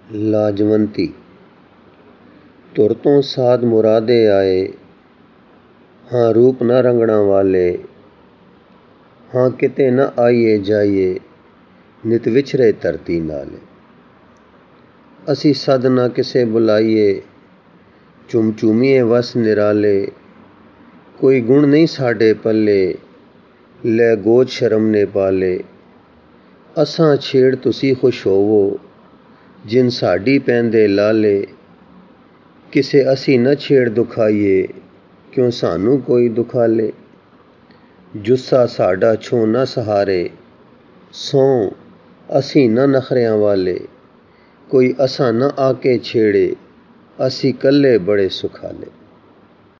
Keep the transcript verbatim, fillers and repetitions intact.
ਲਾਜਵੰਤੀ। ਤੁਰ ਤੋਂ ਸਾਧ ਮੁਰਾਦੇ ਆਏ, ਹਾਂ ਰੂਪ ਨਾ ਰੰਗਣਾ ਵਾਲੇ, ਹਾਂ ਕਿਤੇ ਨਾ ਆਈਏ ਜਾਈਏ, ਨਿਤ ਵਿਛਰੇ ਧਰਤੀ ਨਾਲੇ। ਅਸੀਂ ਸਦ ਨਾ ਕਿਸੇ ਬੁਲਾਈਏ, ਚੁੰਮ ਚੁੰਮੀਏ ਵਸ ਨਿਰਾਲੇ, ਕੋਈ ਗੁਣ ਨਹੀਂ ਸਾਡੇ ਪੱਲੇ, ਲੈ ਗੋਜ ਸ਼ਰਮ ਨੇ ਪਾਲੇ। ਅਸਾਂ ਛੇੜ ਤੁਸੀਂ ਖੁਸ਼ ਹੋਵੋ, ਜਿਨ ਸਾਡੀ ਪੈਂਦੇ ਲਾਲੇ, ਕਿਸੇ ਅਸੀਂ ਨਾ ਛੇੜ ਦੁਖਾਈਏ, ਕਿਉਂ ਸਾਨੂੰ ਕੋਈ ਦੁਖਾਲੇ। ਜੁੱਸਾ ਸਾਡਾ ਛੋਹ ਨਾ ਸਹਾਰੇ, ਸਹੁੰ ਅਸੀਂ ਨਾ ਨਖਰਿਆਂ ਵਾਲੇ, ਕੋਈ ਅਸਾਂ ਨਾ ਆ ਕੇ ਛੇੜੇ, ਅਸੀਂ ਕੱਲੇ ਬੜੇ ਸੁਖਾਲੇ।